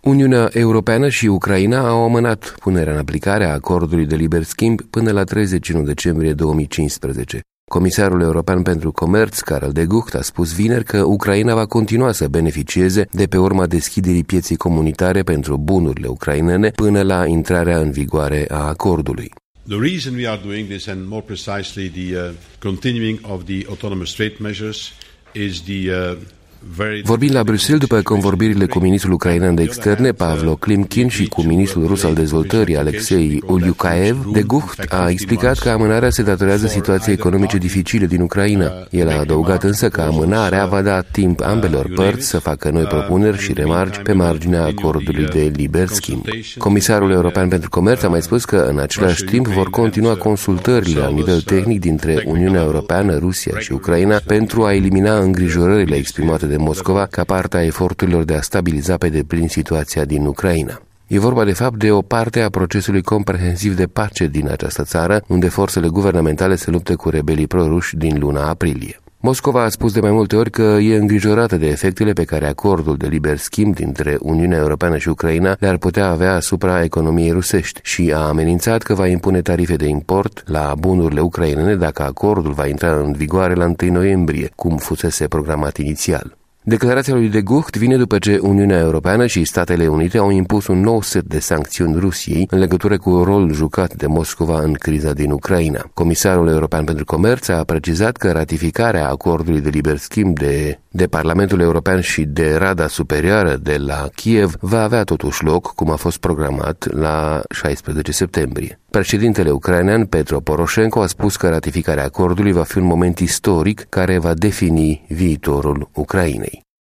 Uniunea Europeană și Ucraina au amânat punerea în aplicare a acordului de liber schimb până la 31 decembrie 2015. Comisarul European pentru Comerț, Karel de Gucht, a spus vineri că Ucraina va continua să beneficieze de pe urma deschiderii pieței comunitare pentru bunurile ucrainene până la intrarea în vigoare a acordului. The reason we are doing this, and more precisely the continuing of the autonomous trade measures, is the Vorbind la Bruxelles după convorbirile cu ministrul ucrainean de externe, Pavlo Klimkin, și cu ministrul rus al dezvoltării, Alexei Uliukaev, de Gucht a explicat că amânarea se datorează situației economice dificile din Ucraina. El a adăugat însă că amânarea va da timp ambelor părți să facă noi propuneri și remarci pe marginea acordului de liber schimb. Comisarul European pentru Comerț a mai spus că în același timp vor continua consultările la nivel tehnic dintre Uniunea Europeană, Rusia și Ucraina pentru a elimina îngrijorările exprimate de Moscova ca parte a eforturilor de a stabiliza pe deplin situația din Ucraina. E vorba de fapt de o parte a procesului comprehensiv de pace din această țară, unde forțele guvernamentale se luptă cu rebelii proruși din luna aprilie. Moscova a spus de mai multe ori că e îngrijorată de efectele pe care acordul de liber schimb dintre Uniunea Europeană și Ucraina le-ar putea avea asupra economiei rusești și a amenințat că va impune tarife de import la bunurile ucrainene dacă acordul va intra în vigoare la 1 noiembrie, cum fusese programat inițial. Declarația lui de Gucht vine după ce Uniunea Europeană și Statele Unite au impus un nou set de sancțiuni Rusiei în legătură cu rolul jucat de Moscova în criza din Ucraina. Comisarul European pentru Comerț a precizat că ratificarea acordului de liber schimb de Parlamentul European și de Rada Superioară de la Kiev va avea totuși loc, cum a fost programat, la 16 septembrie. Președintele ucrainean Petro Poroșenko a spus că ratificarea acordului va fi un moment istoric care va defini viitorul Ucrainei.